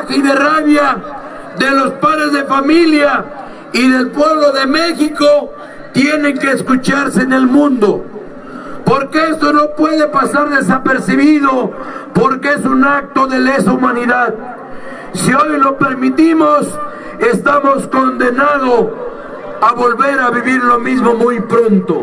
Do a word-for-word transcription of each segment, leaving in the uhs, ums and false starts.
coraje y de rabia de los padres de familia y del pueblo de México tienen que escucharse en el mundo, porque esto no puede pasar desapercibido, porque es un acto de lesa humanidad. Si hoy lo permitimos, estamos condenados a volver a vivir lo mismo muy pronto.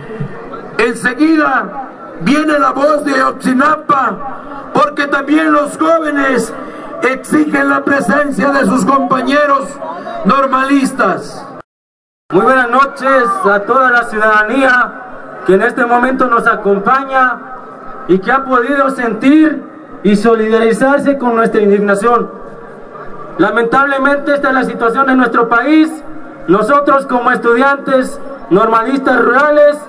Enseguida viene la voz de Ayotzinapa, porque también los jóvenes exigen la presencia de sus compañeros normalistas. Muy buenas noches a toda la ciudadanía que en este momento nos acompaña y que ha podido sentir y solidarizarse con nuestra indignación. Lamentablemente esta es la situación en nuestro país. Nosotros como estudiantes normalistas rurales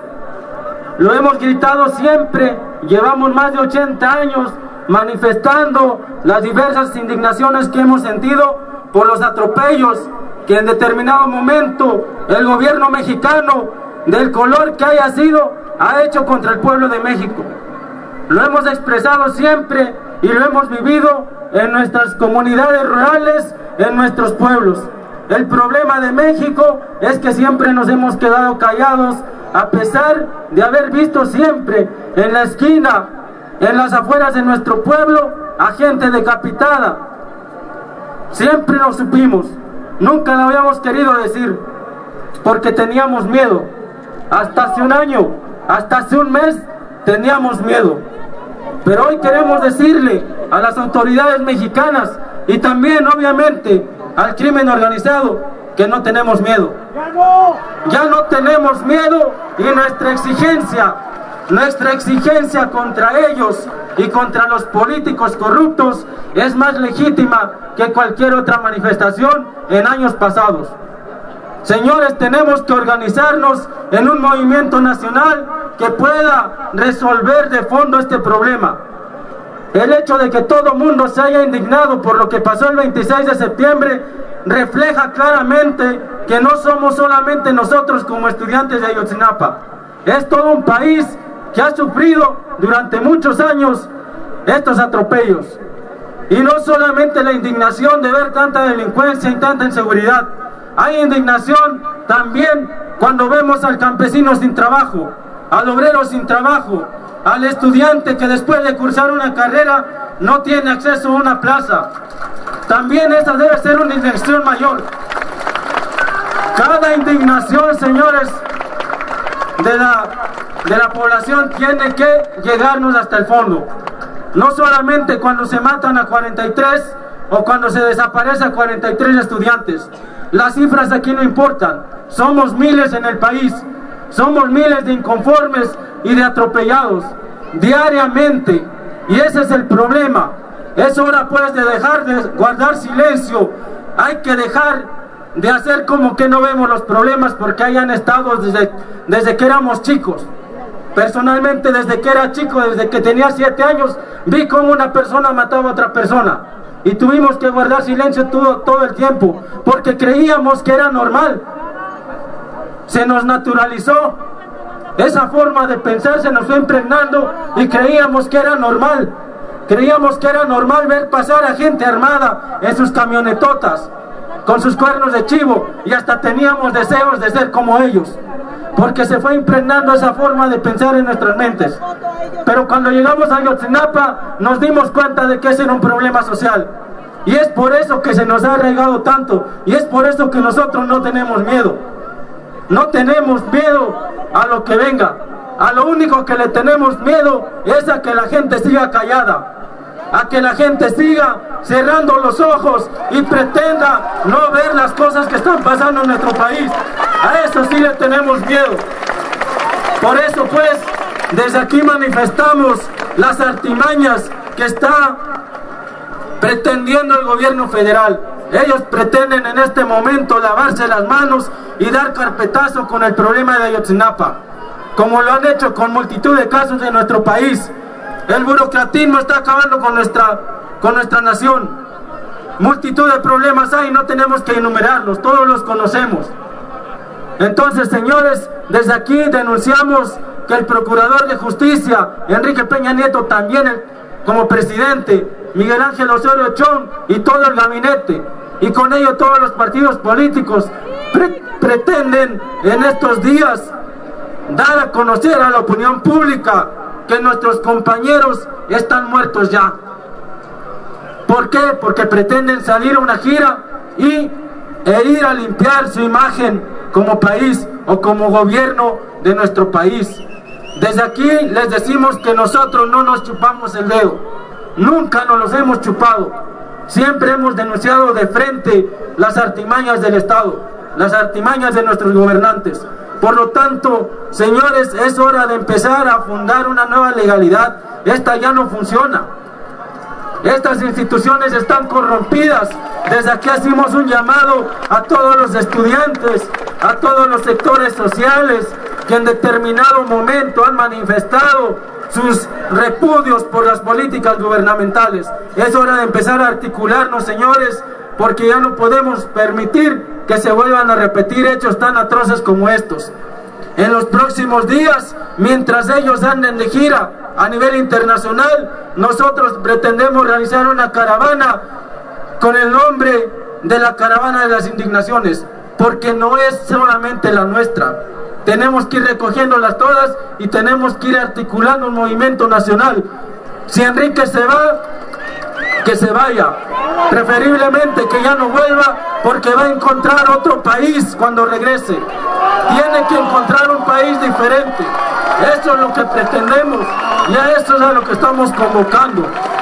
lo hemos gritado siempre, llevamos más de ochenta años manifestando las diversas indignaciones que hemos sentido por los atropellos que en determinado momento el gobierno mexicano, del color que haya sido, ha hecho contra el pueblo de México. Lo hemos expresado siempre y lo hemos vivido en nuestras comunidades rurales, en nuestros pueblos. El problema de México es que siempre nos hemos quedado callados, a pesar de haber visto siempre en la esquina, en las afueras de nuestro pueblo, a gente decapitada. Siempre lo supimos, nunca lo habíamos querido decir, porque teníamos miedo. Hasta hace un año, hasta hace un mes, teníamos miedo. Pero hoy queremos decirle a las autoridades mexicanas y también, obviamente, al crimen organizado, que no tenemos miedo. ¡Ya no! Ya no tenemos miedo, y nuestra exigencia, nuestra exigencia contra ellos y contra los políticos corruptos es más legítima que cualquier otra manifestación en años pasados. Señores, tenemos que organizarnos en un movimiento nacional que pueda resolver de fondo este problema. El hecho de que todo mundo se haya indignado por lo que pasó el veintiséis de septiembre refleja claramente que no somos solamente nosotros como estudiantes de Ayotzinapa. Es todo un país que ha sufrido durante muchos años estos atropellos. Y no solamente la indignación de ver tanta delincuencia y tanta inseguridad. Hay indignación también cuando vemos al campesino sin trabajo, al obrero sin trabajo, al estudiante que después de cursar una carrera no tiene acceso a una plaza. También esa debe ser una indignación mayor. Cada indignación, señores, de la, de la población tiene que llegarnos hasta el fondo. No solamente cuando se matan a cuarenta y tres o cuando se desaparece a cuarenta y tres estudiantes. Las cifras aquí no importan. Somos miles en el país. Somos miles de inconformes y de atropellados diariamente. Y ese es el problema. Es hora pues de dejar de guardar silencio. Hay que dejar de hacer como que no vemos los problemas, porque hayan estado desde, desde que éramos chicos. Personalmente, desde que era chico, desde que tenía siete años, vi cómo una persona mataba a otra persona. Y tuvimos que guardar silencio todo, todo el tiempo, porque creíamos que era normal. Se nos naturalizó. Esa forma de pensar se nos fue impregnando y creíamos que era normal. Creíamos que era normal ver pasar a gente armada en sus camionetotas, con sus cuernos de chivo, y hasta teníamos deseos de ser como ellos, porque se fue impregnando esa forma de pensar en nuestras mentes. Pero cuando llegamos a Ayotzinapa nos dimos cuenta de que ese era un problema social, y es por eso que se nos ha arraigado tanto, y es por eso que nosotros no tenemos miedo. No tenemos miedo a lo que venga. A lo único que le tenemos miedo es a que la gente siga callada, a que la gente siga cerrando los ojos y pretenda no ver las cosas que están pasando en nuestro país. A eso sí le tenemos miedo. Por eso pues, desde aquí manifestamos las artimañas que está pretendiendo el gobierno federal. Ellos pretenden en este momento lavarse las manos y dar carpetazo con el problema de Ayotzinapa, como lo han hecho con multitud de casos en nuestro país. El burocratismo está acabando con nuestra, con nuestra nación. Multitud de problemas hay, no tenemos que enumerarlos, todos los conocemos. Entonces, señores, desde aquí denunciamos que el Procurador de Justicia, Enrique Peña Nieto, también el, como presidente, Miguel Ángel Osorio Chong y todo el gabinete, y con ello todos los partidos políticos pre pretenden en estos días dar a conocer a la opinión pública que nuestros compañeros están muertos ya. ¿Por qué? Porque pretenden salir a una gira y e ir a limpiar su imagen como país o como gobierno de nuestro país. Desde aquí les decimos que nosotros no nos chupamos el dedo, nunca nos los hemos chupado, siempre hemos denunciado de frente las artimañas del Estado, las artimañas de nuestros gobernantes. Por lo tanto, señores, es hora de empezar a fundar una nueva legalidad. Esta ya no funciona. Estas instituciones están corrompidas. Desde aquí hacemos un llamado a todos los estudiantes, a todos los sectores sociales que en determinado momento han manifestado sus repudios por las políticas gubernamentales. Es hora de empezar a articularnos, señores, porque ya no podemos permitir que se vuelvan a repetir hechos tan atroces como estos. En los próximos días, mientras ellos anden de gira a nivel internacional, nosotros pretendemos realizar una caravana con el nombre de la Caravana de las Indignaciones, porque no es solamente la nuestra. Tenemos que ir recogiéndolas todas y tenemos que ir articulando un movimiento nacional. Si Enrique se va, que se vaya, preferiblemente que ya no vuelva, porque va a encontrar otro país cuando regrese. Tiene que encontrar un país diferente. Eso es lo que pretendemos y a eso es a lo que estamos convocando.